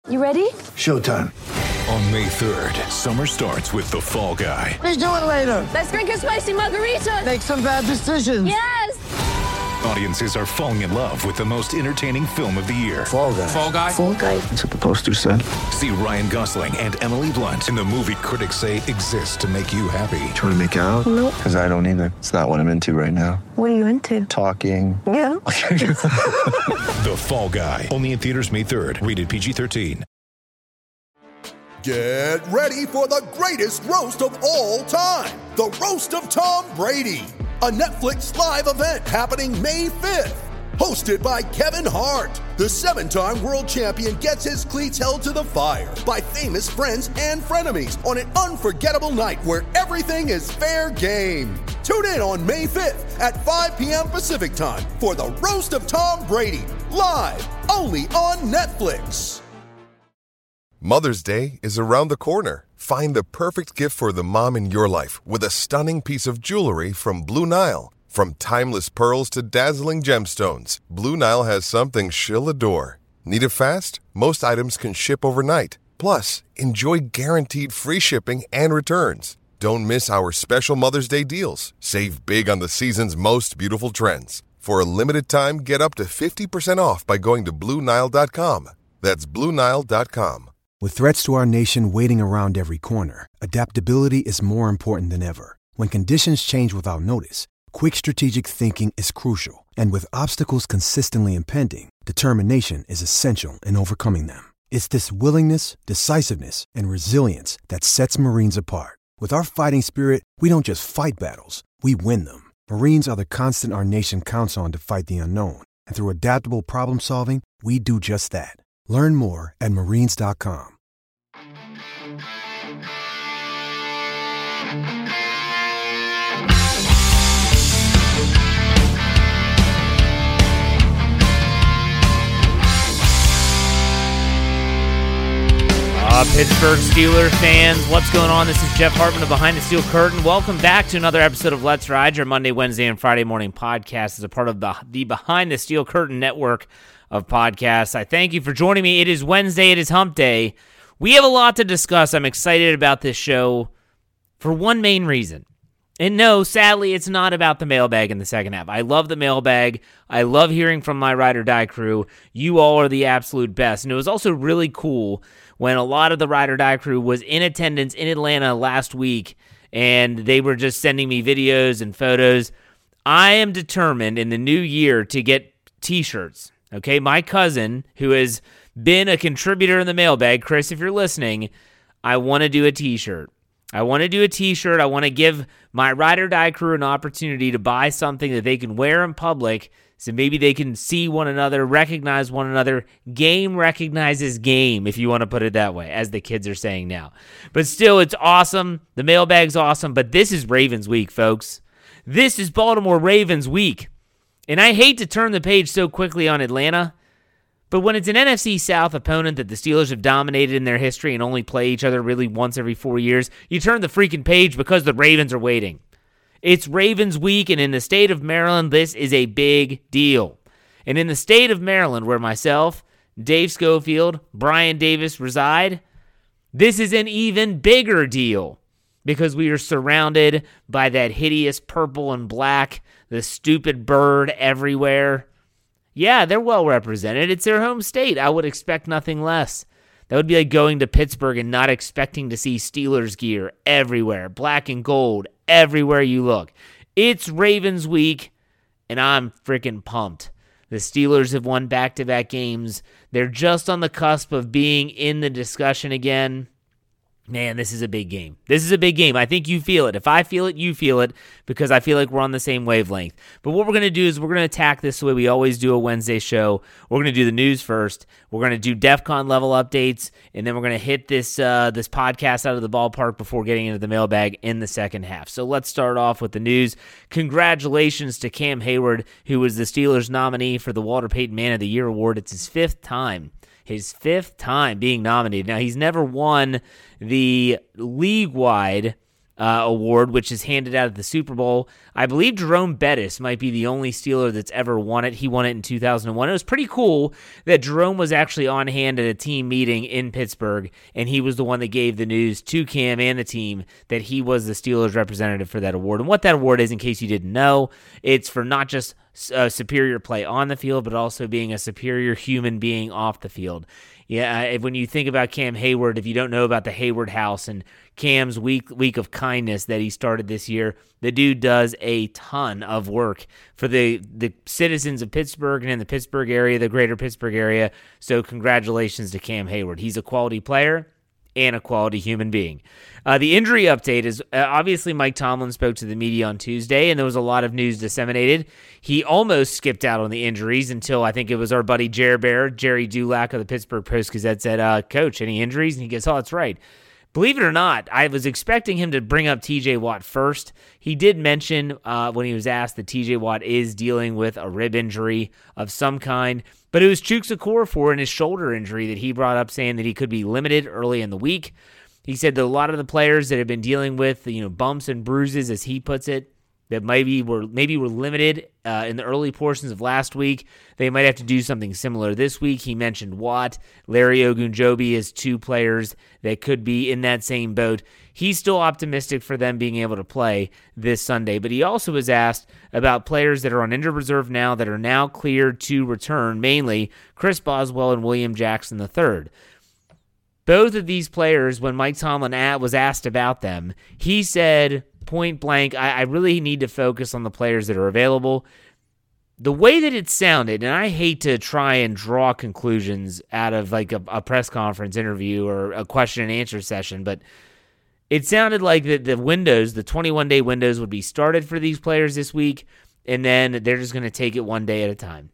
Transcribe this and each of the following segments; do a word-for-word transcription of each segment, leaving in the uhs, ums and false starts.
You ready? Showtime. On May third, summer starts with The Fall Guy. Let's do it later. Let's drink a spicy margarita. Make some bad decisions. Yes! Audiences are falling in love with the most entertaining film of the year. Fall Guy. Fall Guy? Fall guy. That's what the poster said. See Ryan Gosling and Emily Blunt in the movie critics say exists to make you happy. Trying to make it out? Nope. Because I don't either. It's not what I'm into right now. What are you into? Talking. Yeah. The Fall Guy. Only in theaters May third. Rated P G thirteen. Get ready for the greatest roast of all time. The Roast of Tom Brady. A Netflix live event happening May fifth. Hosted by Kevin Hart. The seven-time world champion gets his cleats held to the fire by famous friends and frenemies on an unforgettable night where everything is fair game. Tune in on May fifth at five p.m. Pacific time for the Roast of Tom Brady. Live only on Netflix. Mother's Day is around the corner. Find the perfect gift for the mom in your life with a stunning piece of jewelry from Blue Nile. From timeless pearls to dazzling gemstones, Blue Nile has something she'll adore. Need it fast? Most items can ship overnight. Plus, enjoy guaranteed free shipping and returns. Don't miss our special Mother's Day deals. Save big on the season's most beautiful trends. For a limited time, get up to fifty percent off by going to Blue Nile dot com. That's Blue Nile dot com. With threats to our nation waiting around every corner, adaptability is more important than ever. When conditions change without notice, quick strategic thinking is crucial. And with obstacles consistently impending, determination is essential in overcoming them. It's this willingness, decisiveness, and resilience that sets Marines apart. With our fighting spirit, we don't just fight battles, we win them. Marines are the constant our nation counts on to fight the unknown. And through adaptable problem solving, we do just that. Learn more at marines dot com. Uh, Pittsburgh Steelers fans, what's going on? This is Jeff Hartman of Behind the Steel Curtain. Welcome back to another episode of Let's Ride, your Monday, Wednesday, and Friday morning podcast as a part of the, the Behind the Steel Curtain network of podcasts. I thank you for joining me. It is Wednesday. It is hump day. We have a lot to discuss. I'm excited about this show for one main reason. And no, sadly, it's not about the mailbag in the second half. I love the mailbag. I love hearing from my Ride or Die crew. You all are the absolute best. And it was also really cool when a lot of the Ride or Die crew was in attendance in Atlanta last week, and they were just sending me videos and photos. I am determined in the new year to get t-shirts. Okay, my cousin, who has been a contributor in the mailbag, Chris, if you're listening, I want to do a t-shirt. I want to do a t-shirt. I want to give my Ride or Die crew an opportunity to buy something that they can wear in public so maybe they can see one another, recognize one another. Game recognizes game, if you want to put it that way, as the kids are saying now. But still, it's awesome. The mailbag's awesome, but this is Ravens week, folks. This is Baltimore Ravens week. And I hate to turn the page so quickly on Atlanta, but when it's an N F C South opponent that the Steelers have dominated in their history and only play each other really once every four years, you turn the freaking page because the Ravens are waiting. It's Ravens week, and in the state of Maryland, this is a big deal. And in the state of Maryland, where myself, Dave Schofield, Brian Davis reside, this is an even bigger deal because we are surrounded by that hideous purple and black, the stupid bird everywhere. Yeah, they're well represented. It's their home state. I would expect nothing less. That would be like going to Pittsburgh and not expecting to see Steelers gear everywhere, black and gold, everywhere you look. It's Ravens week, and I'm freaking pumped. The Steelers have won back-to-back games. They're just on the cusp of being in the discussion again. Man, this is a big game. This is a big game. I think you feel it. If I feel it, you feel it, because I feel like we're on the same wavelength. But what we're going to do is we're going to attack this the way we always do a Wednesday show. We're going to do the news first. We're going to do DEF CON level updates, and then we're going to hit this uh, this podcast out of the ballpark before getting into the mailbag in the second half. So let's start off with the news. Congratulations to Cam Hayward, who was the Steelers nominee for the Walter Payton Man of the Year award. It's his fifth time. His fifth time being nominated. Now, he's never won the league-wide uh, uh, award, which is handed out at the Super Bowl. I believe Jerome Bettis might be the only Steeler that's ever won it. He won it in two thousand one. It was pretty cool that Jerome was actually on hand at a team meeting in Pittsburgh, and he was the one that gave the news to Cam and the team that he was the Steelers representative for that award. And what that award is, in case you didn't know, it's for not just uh, superior play on the field, but also being a superior human being off the field. Yeah, when you think about Cam Hayward, if you don't know about the Hayward House and Cam's week week of kindness that he started this year, the dude does a ton of work for the, the citizens of Pittsburgh and in the Pittsburgh area, the greater Pittsburgh area. So congratulations to Cam Hayward. He's a quality player and a quality human being. Uh, the injury update is, uh, obviously Mike Tomlin spoke to the media on Tuesday, and there was a lot of news disseminated. He almost skipped out on the injuries until I think it was our buddy Jer Bear, Jerry Dulac of the Pittsburgh Post-Gazette said, uh, Coach, any injuries? And he goes, oh, that's right. Believe it or not, I was expecting him to bring up T J Watt first. He did mention uh, when he was asked that T J Watt is dealing with a rib injury of some kind, but it was Chuks Okorafor and his shoulder injury that he brought up, saying that he could be limited early in the week. He said that a lot of the players that have been dealing with, you know, bumps and bruises, as he puts it, that maybe were maybe were limited uh, in the early portions of last week, they might have to do something similar this week. He mentioned Watt, Larry Ogunjobi as two players that could be in that same boat. He's still optimistic for them being able to play this Sunday, but he also was asked about players that are on injured reserve now that are now cleared to return, mainly Chris Boswell and William Jackson the third. Both of these players, when Mike Tomlin was asked about them, he said point blank, I, I really need to focus on the players that are available. The way that it sounded, and I hate to try and draw conclusions out of like a, a press conference interview or a question and answer session, but it sounded like the, the windows, the twenty-one day windows would be started for these players this week, and then they're just going to take it one day at a time.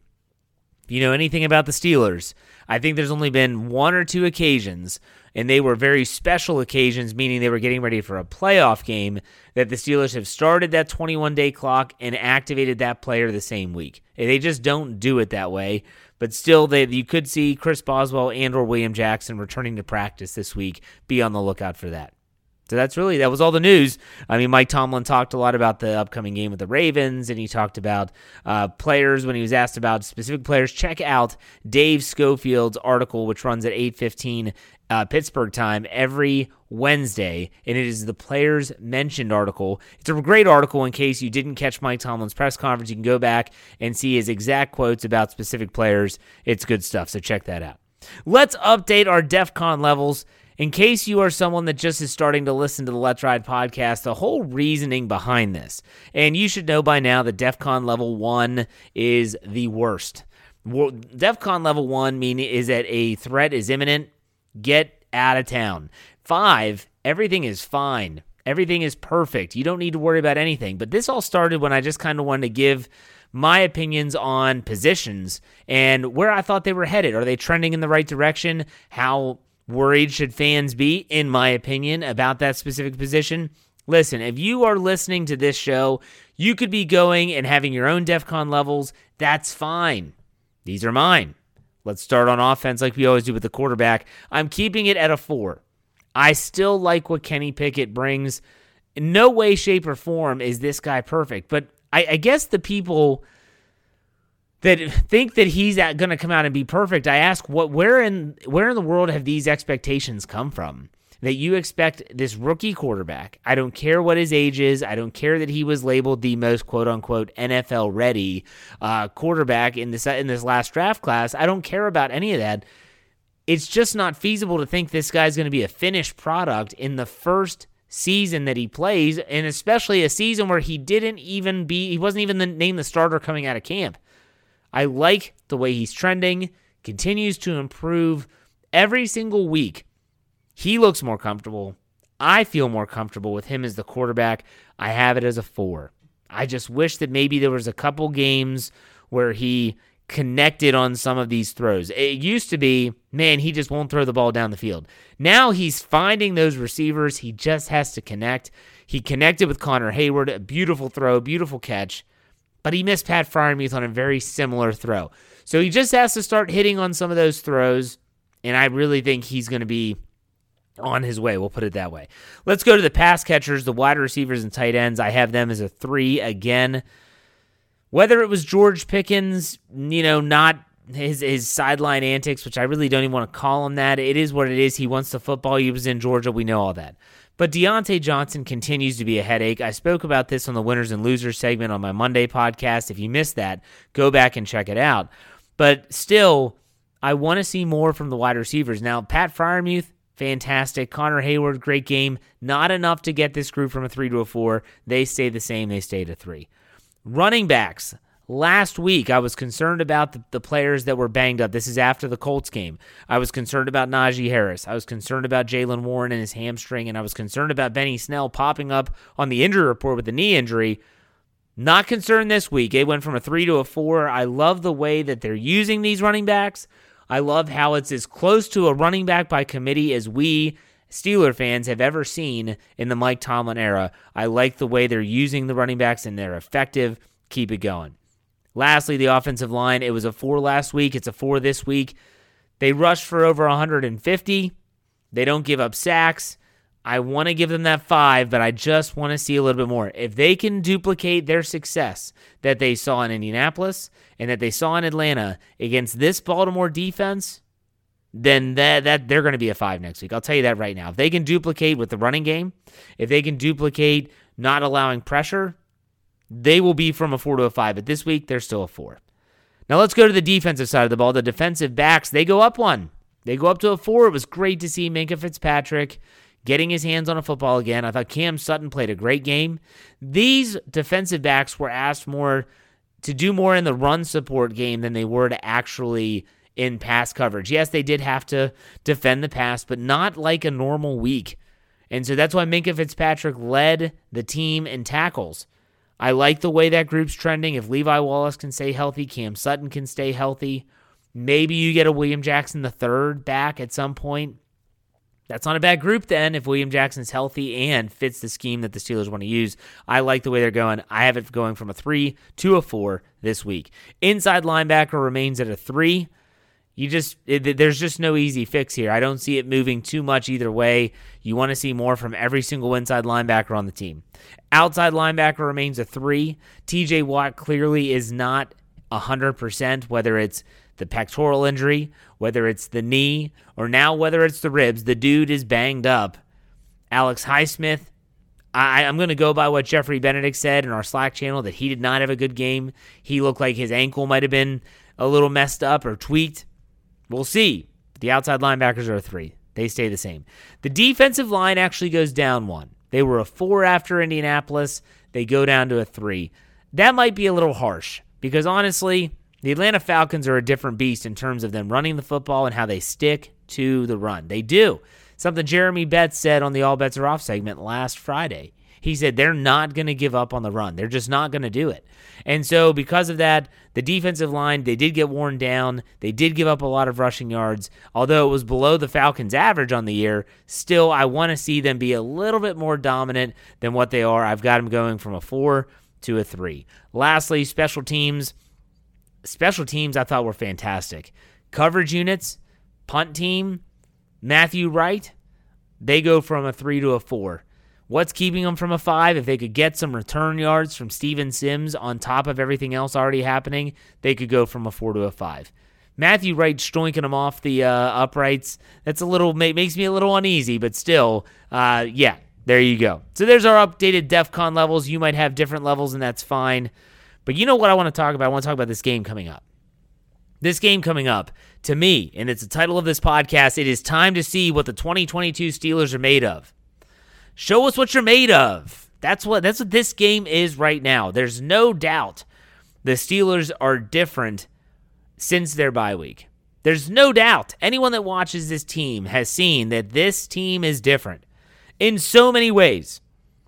If you know anything about the Steelers, I think there's only been one or two occasions, and they were very special occasions, meaning they were getting ready for a playoff game, that the Steelers have started that twenty-one day clock and activated that player the same week. They just don't do it that way, but still, they you could see Chris Boswell and or William Jackson returning to practice this week. Be on the lookout for that. So that's really, that was all the news. I mean, Mike Tomlin talked a lot about the upcoming game with the Ravens, and he talked about uh, players when he was asked about specific players. Check out Dave Schofield's article, which runs at eight fifteen uh, Pittsburgh time every Wednesday, and it is the Players Mentioned article. It's a great article in case you didn't catch Mike Tomlin's press conference. You can go back and see his exact quotes about specific players. It's good stuff, so check that out. Let's update our DEFCON levels. In case you are someone that just is starting to listen to the Let's Ride podcast, the whole reasoning behind this, and you should know by now that DEFCON level one is the worst. DEFCON level one meaning is that a threat is imminent. Get out of town. Five, everything is fine. Everything is perfect. You don't need to worry about anything. But this all started when I just kind of wanted to give my opinions on positions and where I thought they were headed. Are they trending in the right direction? How worried should fans be, in my opinion, about that specific position? Listen, if you are listening to this show, you could be going and having your own DEFCON levels. That's fine. These are mine. Let's start on offense like we always do with the quarterback. I'm keeping it at a four. I still like what Kenny Pickett brings. In no way, shape, or form is this guy perfect, but I, I guess the people that think that he's going to come out and be perfect, I ask, what, where in where in the world have these expectations come from? That you expect this rookie quarterback, I don't care what his age is, I don't care that he was labeled the most quote-unquote N F L-ready uh, quarterback in this, in this last draft class. I don't care about any of that. It's just not feasible to think this guy's going to be a finished product in the first season that he plays, and especially a season where he didn't even be, he wasn't even the, named the starter coming out of camp. I like the way he's trending, continues to improve every single week. He looks more comfortable. I feel more comfortable with him as the quarterback. I have it as a four. I just wish that maybe there was a couple games where he connected on some of these throws. It used to be, man, he just won't throw the ball down the field. Now he's finding those receivers. He just has to connect. He connected with Connor Hayward, a beautiful throw, beautiful catch, but he missed Pat Freiermuth on a very similar throw. So he just has to start hitting on some of those throws, and I really think he's going to be on his way. We'll put it that way. Let's go to the pass catchers, the wide receivers and tight ends. I have them as a three again. Whether it was George Pickens, you know, not his his sideline antics, which I really don't even want to call him that. It is what it is. He wants the football. He was in Georgia. We know all that. But Deontay Johnson continues to be a headache. I spoke about this on the Winners and Losers segment on my Monday podcast. If you missed that, go back and check it out. But still, I want to see more from the wide receivers. Now, Pat Freiermuth, fantastic. Connor Hayward, great game. Not enough to get this group from a three to a four. They stay the same. They stayed a three. Running backs. Last week, I was concerned about the, the players that were banged up. This is after the Colts game. I was concerned about Najee Harris. I was concerned about Jaylen Warren and his hamstring, and I was concerned about Benny Snell popping up on the injury report with a knee injury. Not concerned this week. It went from a three to a four. I love the way that they're using these running backs. I love how it's as close to a running back by committee as we Steeler fans have ever seen in the Mike Tomlin era. I like the way they're using the running backs, and they're effective. Keep it going. Lastly, the offensive line. It was a four last week. It's a four this week. They rushed for over one hundred fifty. They don't give up sacks. I want to give them that five, but I just want to see a little bit more. If they can duplicate their success that they saw in Indianapolis and that they saw in Atlanta against this Baltimore defense, then that, that they're going to be a five next week. I'll tell you that right now. If they can duplicate with the running game, if they can duplicate not allowing pressure, they will be from a four to a five. But this week, they're still a four. Now let's go to the defensive side of the ball. The defensive backs, they go up one. They go up to a four. It was great to see Minkah Fitzpatrick getting his hands on a football again. I thought Cam Sutton played a great game. These defensive backs were asked more to do more in the run support game than they were to actually in pass coverage. Yes, they did have to defend the pass, but not like a normal week. And so that's why Minkah Fitzpatrick led the team in tackles. I like the way that group's trending. If Levi Wallace can stay healthy, Cam Sutton can stay healthy. Maybe you get a William Jackson the third back at some point. That's not a bad group then if William Jackson's healthy and fits the scheme that the Steelers want to use. I like the way they're going. I have it going from a three to a four this week. Inside linebacker remains at a three. You just it, there's just no easy fix here. I don't see it moving too much either way. You want to see more from every single inside linebacker on the team. Outside linebacker remains a three. T J Watt clearly is not one hundred percent, whether it's the pectoral injury, whether it's the knee, or now whether it's the ribs. The dude is banged up. Alex Highsmith, I, I'm going to go by what Jeffrey Benedict said in our Slack channel, that he did not have a good game. He looked like his ankle might have been a little messed up or tweaked. We'll see. The outside linebackers are a three. They stay the same. The defensive line actually goes down one. They were a four after Indianapolis. They go down to a three. That might be a little harsh because, honestly, the Atlanta Falcons are a different beast in terms of them running the football and how they stick to the run. They do. Something Jeremy Betts said on the All Bets Are Off segment last Friday. He said they're not going to give up on the run. They're just not going to do it. And so because of that, the defensive line, they did get worn down. They did give up a lot of rushing yards. Although it was below the Falcons' average on the year, still I want to see them be a little bit more dominant than what they are. I've got them going from a four to a three. Lastly, special teams. Special teams I thought were fantastic. Coverage units, punt team, Matthew Wright, they go from a three to a four. What's keeping them from a five? If they could get some return yards from Steven Sims on top of everything else already happening, they could go from a four to a five. Matthew Wright stroinking them off the uh, uprights, that's a little, makes me a little uneasy, but still, uh, yeah, there you go. So there's our updated DEFCON levels. You might have different levels, and that's fine. But you know what I want to talk about? I want to talk about this game coming up. This game coming up, to me, and it's the title of this podcast, it is time to see what the twenty twenty-two Steelers are made of. Show us what you're made of. That's what that's what this game is right now. There's no doubt the Steelers are different since their bye week. There's no doubt anyone that watches this team has seen that this team is different in so many ways.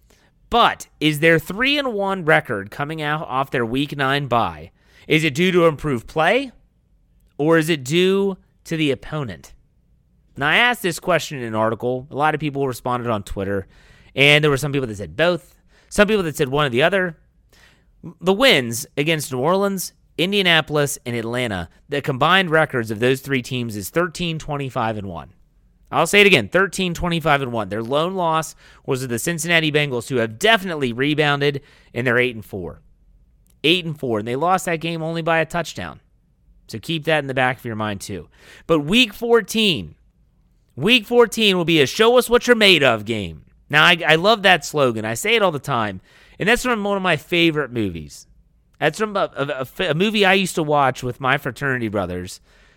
But is their three and one record coming out off their week nine bye, is it due to improved play or is it due to the opponent? Now, I asked this question in an article. A lot of people responded on Twitter, and there were some people that said both, some people that said one or the other. The wins against New Orleans, Indianapolis, and Atlanta, the combined records of those three teams is thirteen, twenty-five, and one. I'll say it again, thirteen, twenty-five, and one. Their lone loss was to the Cincinnati Bengals, who have definitely rebounded, and they're eight and four. eight and four, and they lost that game only by a touchdown. So keep that in the back of your mind too. But week fourteen, week fourteen will be a show us what you're made of game. Now, I, I love that slogan. I say it all the time, and that's from one of my favorite movies. That's from a, a, a movie I used to watch with my fraternity brothers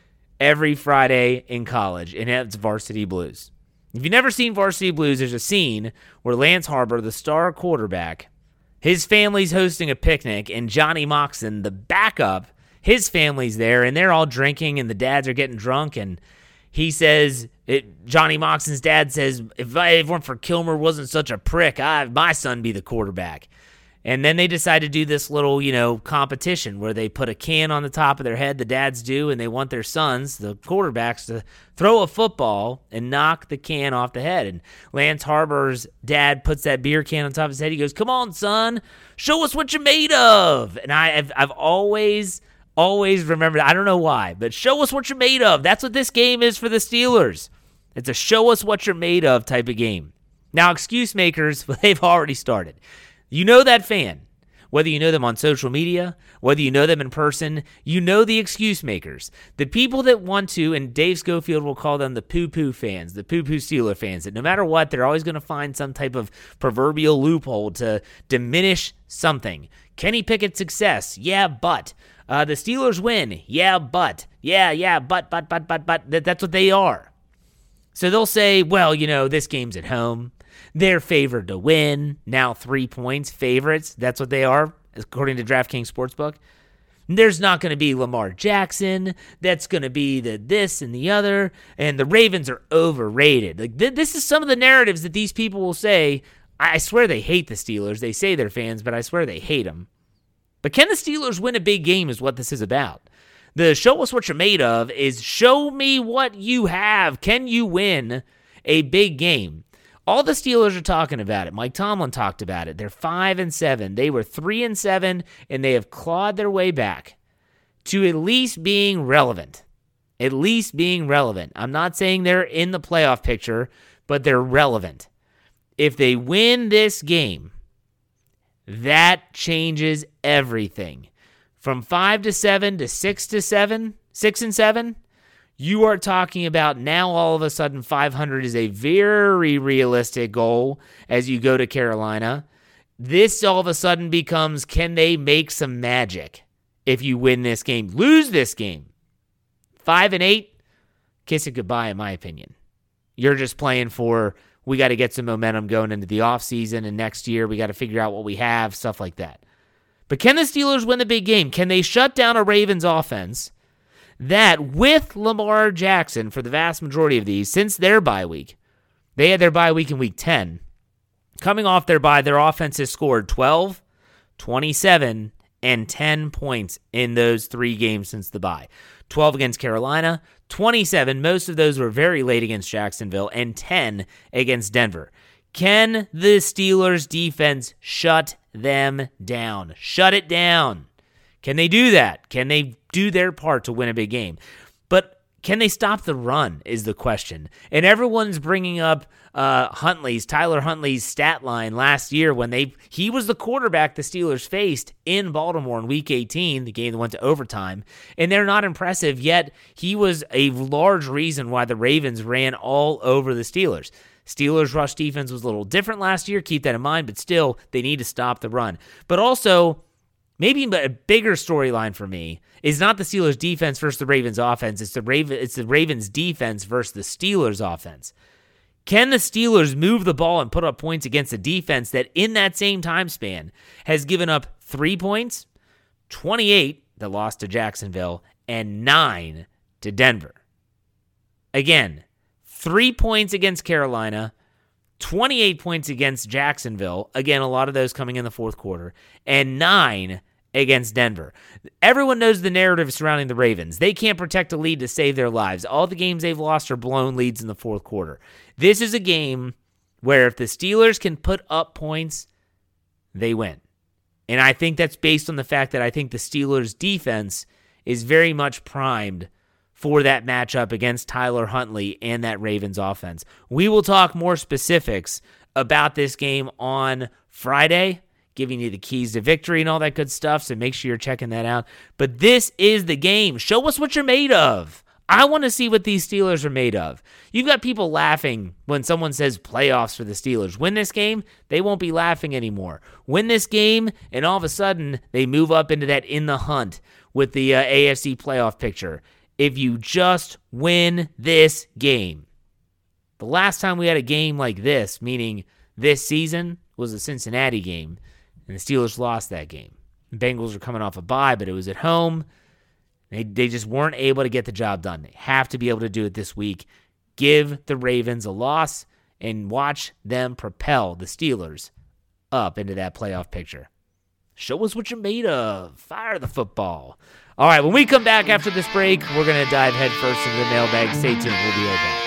every Friday in college, and it's Varsity Blues. If you've never seen Varsity Blues, there's a scene where Lance Harbor, the star quarterback, his family's hosting a picnic, and Johnny Moxon, the backup, his family's there, and they're all drinking, and the dads are getting drunk, and he says, it, Johnny Moxon's dad says, if I if it weren't for Kilmer wasn't such a prick, I my son be the quarterback. And then they decide to do this little, you know, competition where they put a can on the top of their head, the dads do, and they want their sons, the quarterbacks, to throw a football and knock the can off the head. And Lance Harbor's dad puts that beer can on top of his head. He goes, come on, son, show us what you're made of. And I, I've, I've always, always remembered, I don't know why, but show us what you're made of. That's what this game is for the Steelers. It's a show us what you're made of type of game. Now, excuse makers, they've already started. You know that fan, whether you know them on social media, whether you know them in person, you know the excuse makers. The people that want to, and Dave Schofield will call them the poo-poo fans, the poo-poo Steeler fans, that no matter what, they're always going to find some type of proverbial loophole to diminish something. Kenny Pickett's success, yeah, but. Uh, the Steelers win, yeah, but. Yeah, yeah, but, but, but, but, but. That, that's what they are. So they'll say, well, you know, this game's at home. They're favored to win. Now three points, favorites. That's what they are, according to DraftKings Sportsbook. There's not going to be Lamar Jackson. That's going to be the this and the other. And the Ravens are overrated. Like th- This is some of the narratives that these people will say. I swear they hate the Steelers. They say they're fans, but I swear they hate them. But can the Steelers win a big game is what this is about. The show us what you're made of is show me what you have. Can you win a big game? All the Steelers are talking about it. Mike Tomlin talked about it. They're five and seven. They were three and seven, and they have clawed their way back to at least being relevant. At least being relevant. I'm not saying they're in the playoff picture, but they're relevant. If they win this game, that changes everything. From five to seven to six to seven, six and seven. You are talking about now all of a sudden five hundred is a very realistic goal as you go to Carolina. This all of a sudden becomes, can they make some magic if you win this game? Lose this game. Five and eight, kiss it goodbye in my opinion. You're just playing for, we got to get some momentum going into the offseason, and next year we got to figure out what we have, stuff like that. But can the Steelers win the big game? Can they shut down a Ravens offense that with Lamar Jackson for the vast majority of these, since their bye week, they had their bye week in week ten. Coming off their bye, their offense has scored twelve, twenty-seven, and ten points in those three games since the bye. twelve against Carolina, twenty-seven, most of those were very late against Jacksonville, and ten against Denver. Can the Steelers defense shut them down? Shut it down. Can they do that? Can they do their part to win a big game? But can they stop the run is the question. And everyone's bringing up uh, Huntley's, Tyler Huntley's stat line last year when they he was the quarterback the Steelers faced in Baltimore in Week eighteen, the game that went to overtime, and they're not impressive, yet he was a large reason why the Ravens ran all over the Steelers. Steelers' rush defense was a little different last year, keep that in mind, but still, they need to stop the run. But also, maybe a bigger storyline for me is not the Steelers' defense versus the Ravens' offense. It's the Raven, it's the Ravens' defense versus the Steelers' offense. Can the Steelers move the ball and put up points against a defense that in that same time span has given up three points, twenty-eight that lost to Jacksonville, and nine to Denver? Again, three points against Carolina, twenty-eight points against Jacksonville. Again, a lot of those coming in the fourth quarter. And nine against Denver. Everyone knows the narrative surrounding the Ravens. They can't protect a lead to save their lives. All the games they've lost are blown leads in the fourth quarter. This is a game where if the Steelers can put up points, they win. And I think that's based on the fact that I think the Steelers' defense is very much primed for that matchup against Tyler Huntley and that Ravens offense. We will talk more specifics about this game on Friday, giving you the keys to victory and all that good stuff, so make sure you're checking that out. But this is the game. Show us what you're made of. I want to see what these Steelers are made of. You've got people laughing when someone says playoffs for the Steelers. Win this game, they won't be laughing anymore. Win this game, and all of a sudden, they move up into that in the hunt with the uh, A F C playoff picture. If you just win this game. The last time we had a game like this, meaning this season, was a Cincinnati game, and the Steelers lost that game. The Bengals were coming off a bye, but it was at home. They they just weren't able to get the job done. They have to be able to do it this week. Give the Ravens a loss and watch them propel the Steelers up into that playoff picture. Show us what you're made of. Fire the football. All right, when we come back after this break, we're going to dive headfirst into the mailbag. Stay tuned. We'll be right back.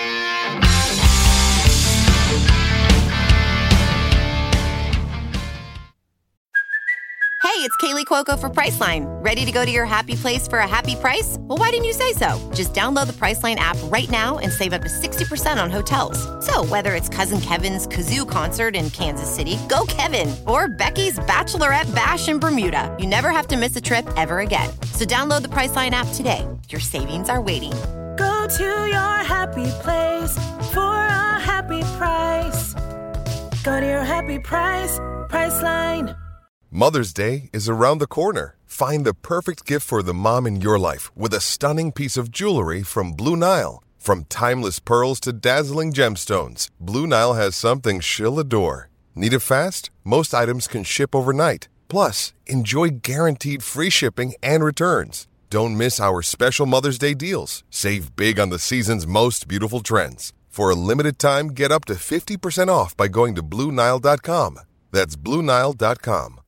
Hey, it's Kaylee Cuoco for Priceline. Ready to go to your happy place for a happy price? Well, why didn't you say so? Just download the Priceline app right now and save up to sixty percent on hotels. So whether it's Cousin Kevin's Kazoo Concert in Kansas City, go Kevin, or Becky's Bachelorette Bash in Bermuda, you never have to miss a trip ever again. So download the Priceline app today. Your savings are waiting. Go to your happy place for a happy price. Go to your happy price, Priceline. Mother's Day is around the corner. Find the perfect gift for the mom in your life with a stunning piece of jewelry from Blue Nile. From timeless pearls to dazzling gemstones, Blue Nile has something she'll adore. Need it fast? Most items can ship overnight. Plus, enjoy guaranteed free shipping and returns. Don't miss our special Mother's Day deals. Save big on the season's most beautiful trends. For a limited time, get up to fifty percent off by going to Blue Nile dot com. That's Blue Nile dot com.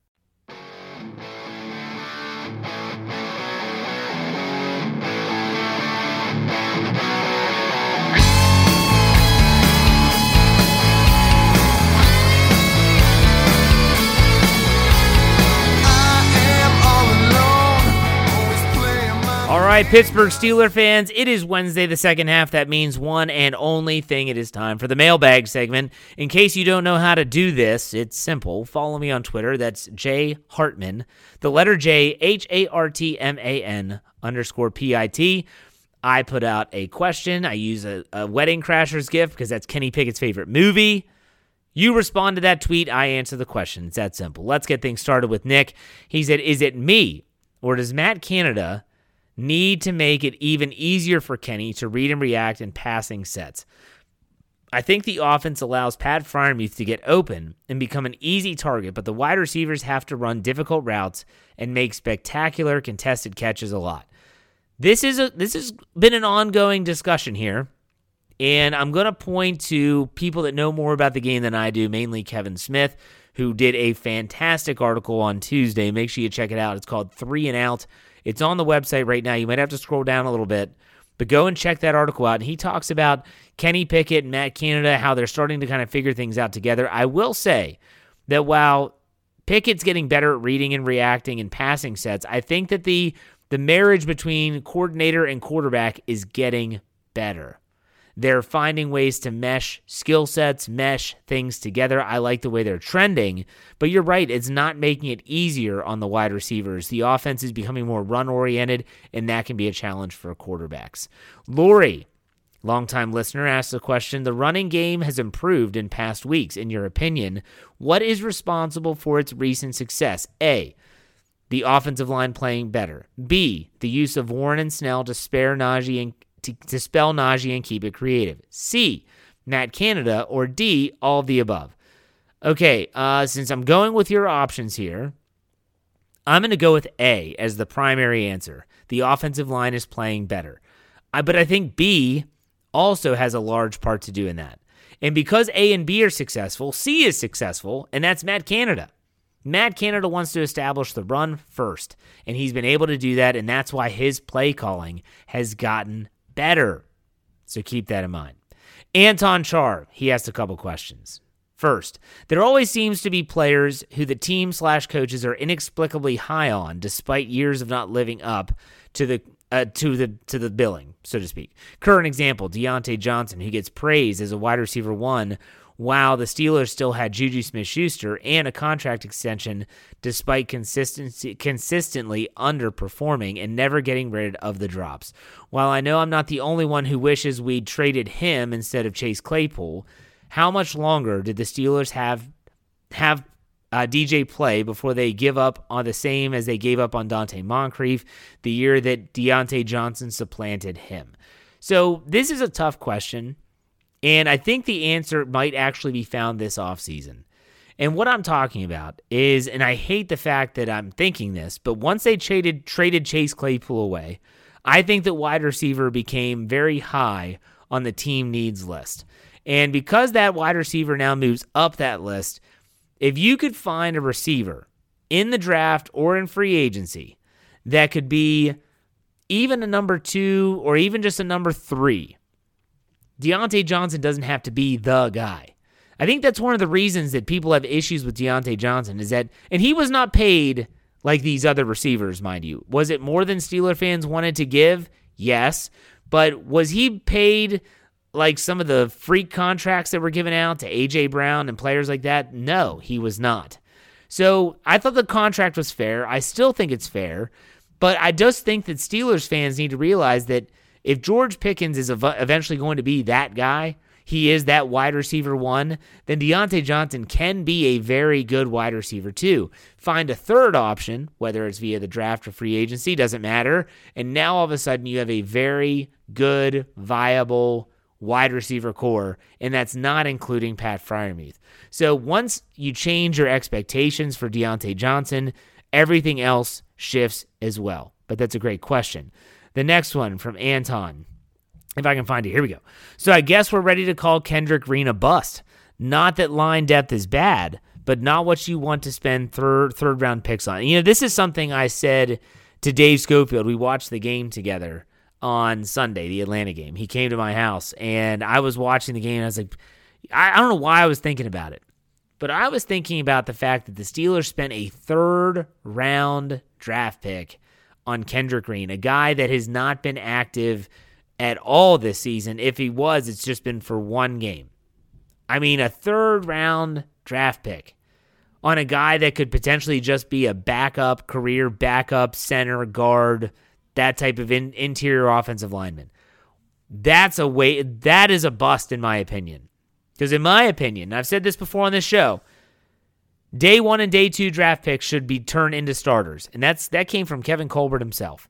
All right, Pittsburgh Steelers fans, it is Wednesday, the second half. That means one and only thing. It is time for the mailbag segment. In case you don't know how to do this, it's simple. Follow me on Twitter. That's J Hartman, the letter J, H A R T M A N underscore P I T. I put out a question. I use a, a Wedding Crashers gift because that's Kenny Pickett's favorite movie. You respond to that tweet. I answer the question. It's that simple. Let's get things started with Nick. He said, is it me or does Matt Canada need to make it even easier for Kenny to read and react in passing sets? I think the offense allows Pat Freiermuth to get open and become an easy target, but the wide receivers have to run difficult routes and make spectacular contested catches a lot. This is a this has been an ongoing discussion here, and I'm going to point to people that know more about the game than I do, mainly Kevin Smith, who did a fantastic article on Tuesday. Make sure you check it out. It's called Three and Out. It's on the website right now. You might have to scroll down a little bit, but go and check that article out. And he talks about Kenny Pickett and Matt Canada, how they're starting to kind of figure things out together. I will say that while Pickett's getting better at reading and reacting in passing sets, I think that the the marriage between coordinator and quarterback is getting better. They're finding ways to mesh skill sets, mesh things together. I like the way they're trending, but you're right. It's not making it easier on the wide receivers. The offense is becoming more run-oriented, and that can be a challenge for quarterbacks. Lori, longtime listener, asked the question, the running game has improved in past weeks. In your opinion, what is responsible for its recent success? A, the offensive line playing better. B, the use of Warren and Snell to spare Najee and To, to spell Najee and keep it creative. C, Matt Canada, or D, all of the above. Okay, uh, since I'm going with your options here, I'm going to go with A as the primary answer. The offensive line is playing better. I, but I think B also has a large part to do in that. And because A and B are successful, C is successful, and that's Matt Canada. Matt Canada wants to establish the run first, and he's been able to do that, and that's why his play calling has gotten better. So keep that in mind. Anton Char, he asked a couple questions. First, there always seems to be players who the team slash coaches are inexplicably high on despite years of not living up to the uh, to the to the billing, so to speak. Current example, Deontay Johnson, who gets praised as a wide receiver one, while the Steelers still had Juju Smith-Schuster and a contract extension despite consistency, consistently underperforming and never getting rid of the drops. While I know I'm not the only one who wishes we'd traded him instead of Chase Claypool, how much longer did the Steelers have have uh, D J play before they give up on the same as they gave up on Dante Moncrief the year that Deontay Johnson supplanted him? So this is a tough question. And I think the answer might actually be found this offseason. And what I'm talking about is, and I hate the fact that I'm thinking this, but once they traded traded Chase Claypool away, I think that wide receiver became very high on the team needs list. And because that wide receiver now moves up that list, if you could find a receiver in the draft or in free agency that could be even a number two or even just a number three, Deontay Johnson doesn't have to be the guy. I think that's one of the reasons that people have issues with Deontay Johnson is that, and he was not paid like these other receivers, mind you. Was it more than Steeler fans wanted to give? Yes. But was he paid like some of the freak contracts that were given out to A J Brown and players like that? No, he was not. So I thought the contract was fair. I still think it's fair. But I just think that Steelers fans need to realize that if George Pickens is ev- eventually going to be that guy, he is that wide receiver one, then Deontay Johnson can be a very good wide receiver too. Find a third option, whether it's via the draft or free agency, doesn't matter. And now all of a sudden you have a very good, viable wide receiver core, and that's not including Pat Freiermuth. So once you change your expectations for Deontay Johnson, everything else shifts as well. But that's a great question. The next one from Anton, if I can find it. Here we go. So I guess we're ready to call Kendrick Green a bust. Not that line depth is bad, but not what you want to spend third third round picks on. You know, this is something I said to Dave Schofield. We watched the game together on Sunday, the Atlanta game. He came to my house, and I was watching the game, and I was like, I, I don't know why I was thinking about it, but I was thinking about the fact that the Steelers spent a third round draft pick on Kendrick Green, a guy that has not been active at all this season. If he was, it's just been for one game. I mean, a third round draft pick on a guy that could potentially just be a backup, career backup, center, guard, that type of in, interior offensive lineman. That's a way, that is a bust in my opinion. Because in my opinion, I've said this before on this show, day one and day two draft picks should be turned into starters. And that's that came from Kevin Colbert himself.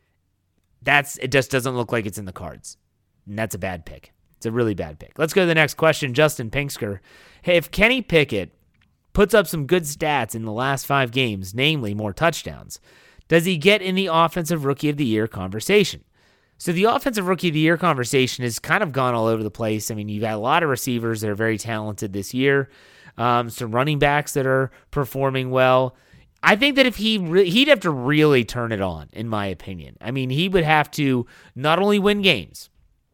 That's it just doesn't look like it's in the cards. And that's a bad pick. It's a really bad pick. Let's go to the next question. Justin Pinksker. Hey, if Kenny Pickett puts up some good stats in the last five games, namely more touchdowns, does he get in the Offensive Rookie of the Year conversation? So the Offensive Rookie of the Year conversation has kind of gone all over the place. I mean, you've got a lot of receivers that are very talented this year. Um, some running backs that are performing well. I think that if he re- he'd have to really turn it on, in my opinion. I mean, he would have to not only win games,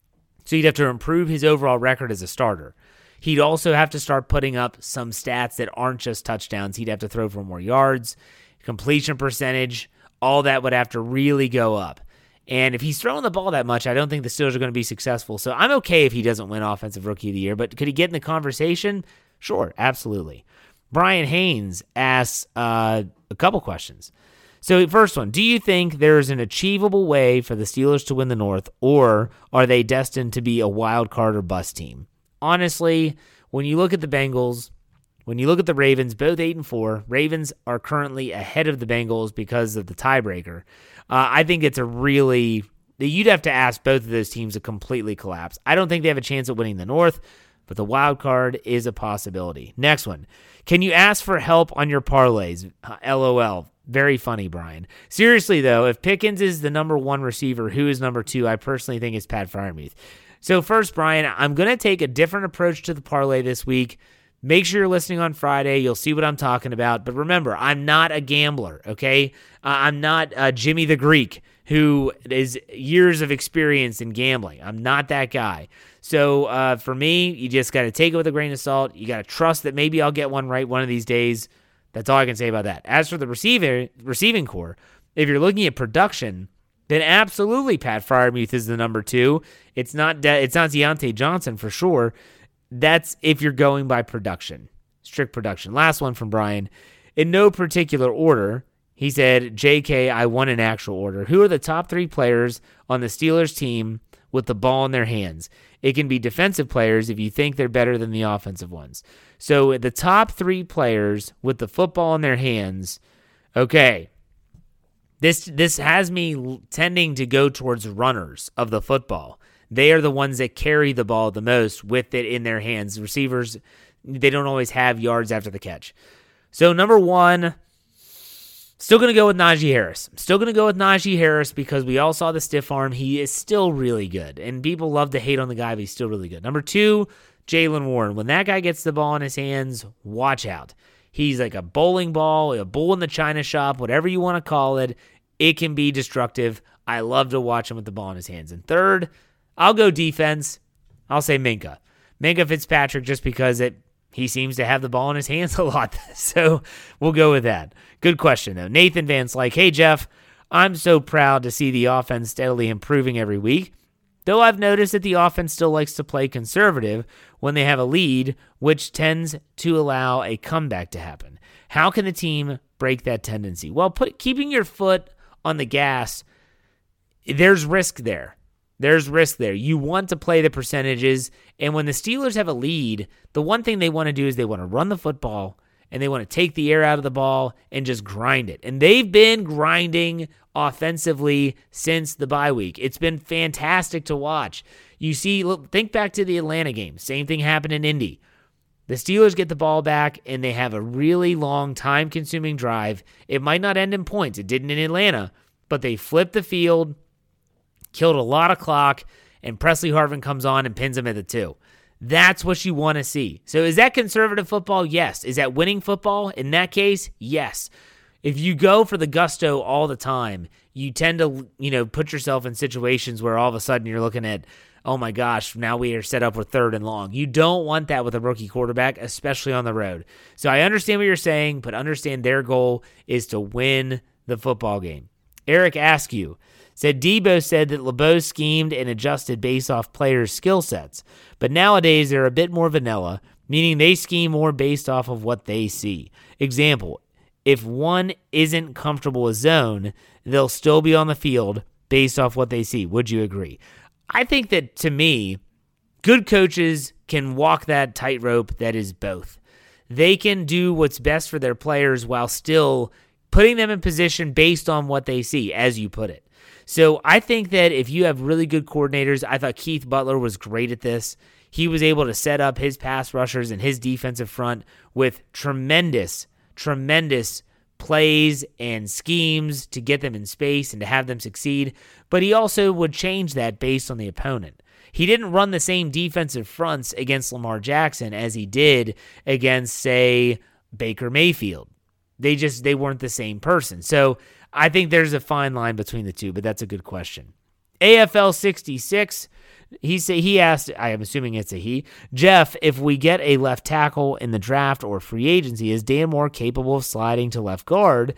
so he'd have to improve his overall record as a starter. He'd also have to start putting up some stats that aren't just touchdowns. He'd have to throw for more yards, completion percentage, all that would have to really go up. And if he's throwing the ball that much, I don't think the Steelers are going to be successful. So I'm okay if he doesn't win Offensive Rookie of the Year, but could he get in the conversation? Sure, absolutely. Brian Haynes asks uh, a couple questions. So first one, do you think there is an achievable way for the Steelers to win the North, or are they destined to be a wild card or bust team? Honestly, when you look at the Bengals, when you look at the Ravens, both eight and four, Ravens are currently ahead of the Bengals because of the tiebreaker. Uh, I think it's a really, you'd have to ask both of those teams to completely collapse. I don't think they have a chance at winning the North, but the wild card is a possibility. Next one. Can you ask for help on your parlays? Uh, LOL. Very funny, Brian. Seriously, though, if Pickens is the number one receiver, who is number two? I personally think it's Pat Freiermuth. So first, Brian, I'm going to take a different approach to the parlay this week. Make sure you're listening on Friday. You'll see what I'm talking about. But remember, I'm not a gambler, okay? Uh, I'm not uh, Jimmy the Greek, who is years of experience in gambling. I'm not that guy. So uh, for me, you just got to take it with a grain of salt. You got to trust that maybe I'll get one right one of these days. That's all I can say about that. As for the receiver, receiving core, if you're looking at production, then absolutely Pat Freiermuth is the number two. It's not De- it's not Deontay Johnson for sure. That's if you're going by production, strict production. Last one from Brian. In no particular order, he said, J K, I want an actual order. Who are the top three players on the Steelers team with the ball in their hands? It can be defensive players if you think they're better than the offensive ones. So the top three players with the football in their hands, okay, this this has me tending to go towards runners of the football. They are the ones that carry the ball the most with it in their hands. Receivers, they don't always have yards after the catch. So number one, still going to go with Najee Harris. I'm still going to go with Najee Harris because we all saw the stiff arm. He is still really good, and people love to hate on the guy, but he's still really good. Number two, Jaylen Warren. When that guy gets the ball in his hands, watch out. He's like a bowling ball, a bull in the china shop, whatever you want to call it. It can be destructive. I love to watch him with the ball in his hands. And third, I'll go defense. I'll say Minkah. Minkah Fitzpatrick just because it he seems to have the ball in his hands a lot. So we'll go with that. Good question, though. Nathan Vance like, hey, Jeff, I'm so proud to see the offense steadily improving every week, though I've noticed that the offense still likes to play conservative when they have a lead, which tends to allow a comeback to happen. How can the team break that tendency? Well, put, keeping your foot on the gas, there's risk there. There's risk there. You want to play the percentages, and when the Steelers have a lead, the one thing they want to do is they want to run the football, and they want to take the air out of the ball and just grind it. And they've been grinding offensively since the bye week. It's been fantastic to watch. You see, look, think back to the Atlanta game. Same thing happened in Indy. The Steelers get the ball back, and they have a really long, time-consuming drive. It might not end in points. It didn't in Atlanta, but they flipped the field, killed a lot of clock, and Presley Harvin comes on and pins him at the two. That's what you want to see. So is that conservative football? Yes. Is that winning football? In that case, yes. If you go for the gusto all the time, you tend to, you know, put yourself in situations where all of a sudden you're looking at, oh my gosh, now we are set up with third and long. You don't want that with a rookie quarterback, especially on the road. So I understand what you're saying, but understand their goal is to win the football game. Eric Askew said Debo said that LeBeau schemed and adjusted based off players' skill sets, but nowadays they're a bit more vanilla, meaning they scheme more based off of what they see. Example, if one isn't comfortable with zone, they'll still be on the field based off what they see. Would you agree? I think that, to me, good coaches can walk that tightrope that is both. They can do what's best for their players while still putting them in position based on what they see, as you put it. So I think that if you have really good coordinators, I thought Keith Butler was great at this. He was able to set up his pass rushers and his defensive front with tremendous, tremendous plays and schemes to get them in space and to have them succeed. But he also would change that based on the opponent. He didn't run the same defensive fronts against Lamar Jackson as he did against, say, Baker Mayfield. They just, they weren't the same person. So I think there's a fine line between the two, but that's a good question. A F L sixty-six, he say he asked, I am assuming it's a he, Jeff, if we get a left tackle in the draft or free agency, is Dan Moore capable of sliding to left guard?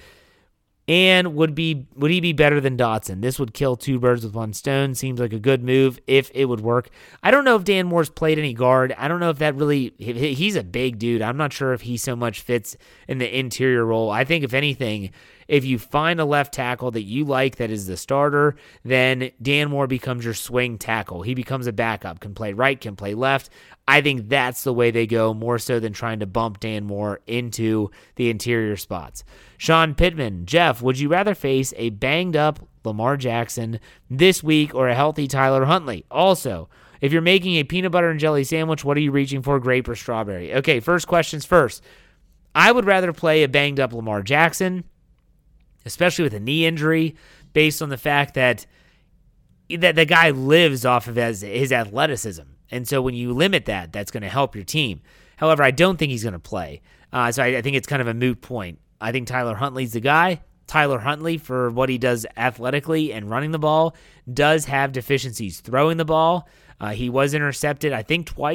And would be would he be better than Dotson? This would kill two birds with one stone. Seems like a good move if it would work. I don't know if Dan Moore's played any guard. I don't know if that really, he's a big dude. I'm not sure if he so much fits in the interior role. I think if anything, if you find a left tackle that you like that is the starter, then Dan Moore becomes your swing tackle. He becomes a backup, can play right, can play left. I think that's the way they go, more so than trying to bump Dan Moore into the interior spots. Sean Pittman, Jeff, would you rather face a banged-up Lamar Jackson this week or a healthy Tyler Huntley? Also, if you're making a peanut butter and jelly sandwich, what are you reaching for, grape or strawberry? Okay, first questions first. I would rather play a banged-up Lamar Jackson, especially with a knee injury, based on the fact that that the guy lives off of his, his athleticism. And so when you limit that, that's going to help your team. However, I don't think he's going to play. Uh, so I, I think it's kind of a moot point. I think Tyler Huntley's the guy. Tyler Huntley, for what he does athletically and running the ball, does have deficiencies throwing the ball. Uh, he was intercepted, I think, twice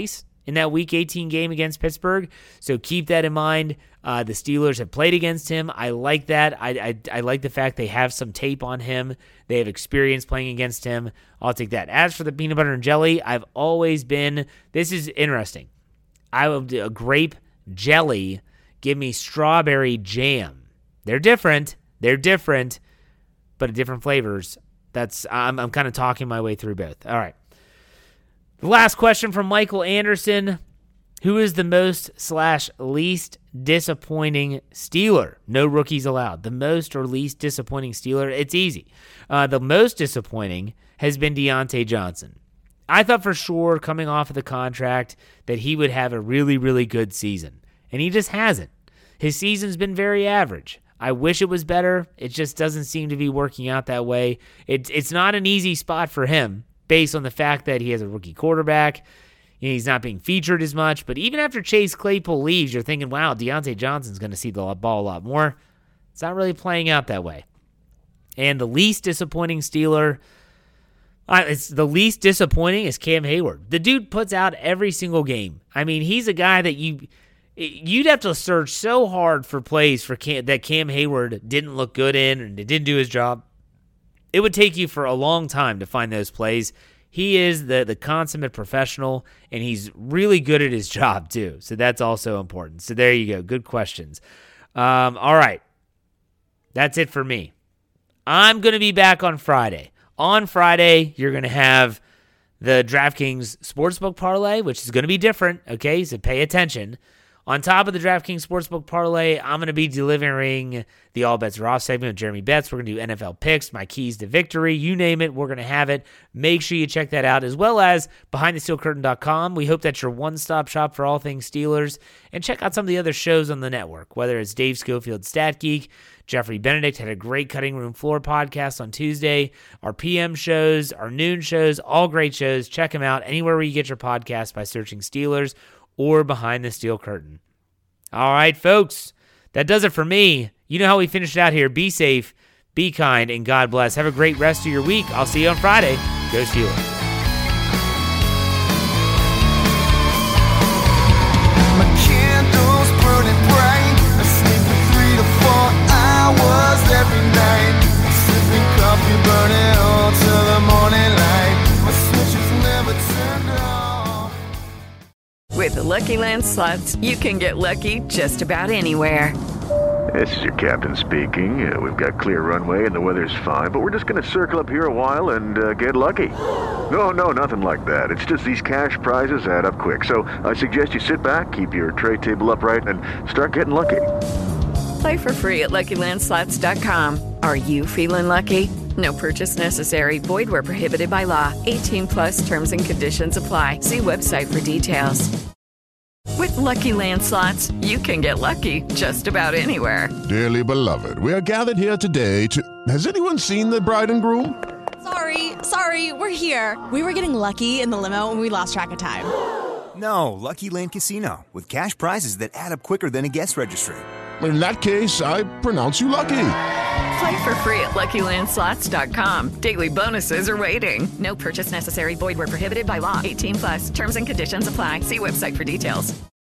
in that Week eighteen game against Pittsburgh, so keep that in mind. Uh, the Steelers have played against him. I like that. I, I I like the fact they have some tape on him. They have experience playing against him. I'll take that. As for the peanut butter and jelly, I've always been, this is interesting. I will do a grape jelly. Give me strawberry jam. They're different. They're different, but different flavors. That's I'm I'm kind of talking my way through both. All right. The last question from Michael Anderson. Who is the most slash least disappointing Steeler? No rookies allowed. The most or least disappointing Steeler? It's easy. Uh, the most disappointing has been Deontay Johnson. I thought for sure coming off of the contract that he would have a really, really good season, and he just hasn't. His season's been very average. I wish it was better. It just doesn't seem to be working out that way. It, it's not an easy spot for him based on the fact that he has a rookie quarterback. He's not being featured as much, but even after Chase Claypool leaves, you're thinking, wow, Deontay Johnson's going to see the ball a lot more. It's not really playing out that way. And the least disappointing Steeler, uh, it's the least disappointing is Cam Hayward. The dude puts out every single game. I mean, he's a guy that you, you'd have to search so hard for plays for Cam, that Cam Hayward didn't look good in and didn't do his job. It would take you for a long time to find those plays. He is the, the consummate professional, and he's really good at his job, too. So that's also important. So there you go. Good questions. Um, all right. That's it for me. I'm going to be back on Friday. On Friday, you're going to have the DraftKings Sportsbook Parlay, which is going to be different, okay? So pay attention. On top of the DraftKings Sportsbook Parlay, I'm going to be delivering the All Bets Are Off segment with Jeremy Betts. We're going to do N F L picks, my keys to victory, you name it, we're going to have it. Make sure you check that out, as well as behind the steel curtain dot com. We hope that's your one-stop shop for all things Steelers. And check out some of the other shows on the network, whether it's Dave Schofield's Stat Geek. Jeffrey Benedict had a great Cutting Room Floor podcast on Tuesday. Our P M shows, our noon shows, all great shows. Check them out anywhere where you get your podcast by searching Steelers or Behind the Steel Curtain. All right, folks, that does it for me. You know how we finish it out here. Be safe, be kind, and God bless. Have a great rest of your week. I'll see you on Friday. Go Steelers. My candles burning bright. I sleep for three to four hours every night. Sipping coffee, burning all till the morning light. My switch is never turned off. With the Lucky Land Slots, you can get lucky just about anywhere. This is your captain speaking. Uh, we've got clear runway and the weather's fine, but we're just going to circle up here a while and uh, get lucky. No, no, nothing like that. It's just these cash prizes add up quick. So I suggest you sit back, keep your tray table upright, and start getting lucky. Play for free at Lucky Land Slots dot com. Are you feeling lucky? No purchase necessary. Void where prohibited by law. eighteen plus terms and conditions apply. See website for details. With Lucky Land Slots, you can get lucky just about anywhere. Dearly beloved, we are gathered here today to... Has anyone seen the bride and groom? Sorry, sorry, we're here. We were getting lucky in the limo and we lost track of time. No, Lucky Land Casino, with cash prizes that add up quicker than a guest registry. In that case, I pronounce you lucky. Play for free at Lucky Land Slots dot com. Daily bonuses are waiting. No purchase necessary. Void where prohibited by law. eighteen plus. Terms and conditions apply. See website for details.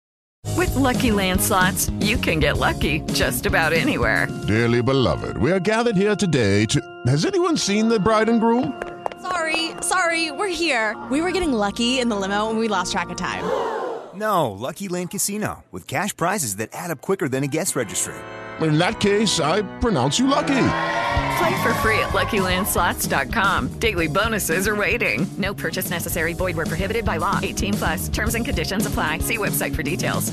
With Lucky Land Slots, you can get lucky just about anywhere. Dearly beloved, we are gathered here today to... Has anyone seen the bride and groom? Sorry, sorry, we're here. We were getting lucky in the limo and we lost track of time. No, Lucky Land Casino, with cash prizes that add up quicker than a guest registry. In that case, I pronounce you lucky. Play for free at Lucky Land Slots dot com. Daily bonuses are waiting. No purchase necessary. Void where prohibited by law. eighteen plus. Terms and conditions apply. See website for details.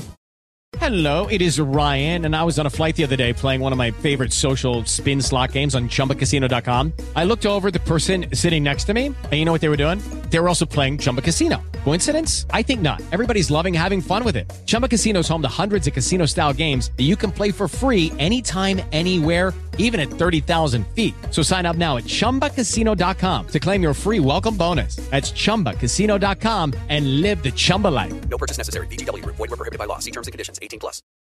Hello, it is Ryan, and I was on a flight the other day playing one of my favorite social spin slot games on Chumba Casino dot com. I looked over at the person sitting next to me, and you know what they were doing? They were also playing Chumba Casino. Coincidence? I think not. Everybody's loving having fun with it. Chumba Casino is home to hundreds of casino-style games that you can play for free anytime, anywhere, even at thirty thousand feet. So sign up now at Chumba Casino dot com to claim your free welcome bonus. That's Chumba Casino dot com and live the Chumba life. No purchase necessary. V G W. Void where prohibited by law. See terms and conditions. eighteen plus.